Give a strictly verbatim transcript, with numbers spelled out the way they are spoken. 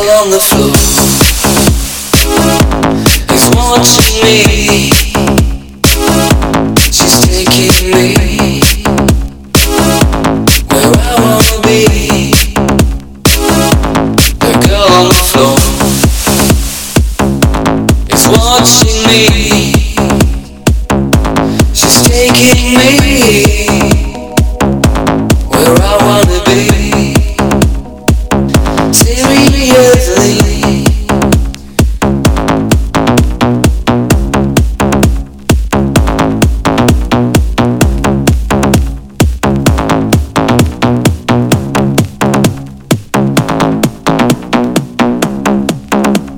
on the floor is watching me. She's taking me where I wanna be. The girl on the floor is watching me. She's taking me